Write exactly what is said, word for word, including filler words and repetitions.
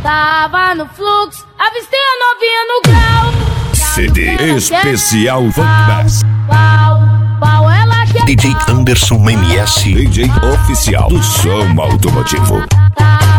Tava no fluxo, avistei a novinha no grau. C D especial Funkbass. Pau, pau, ela quer D J Anderson M S, D J oficial do som automotivo. pau.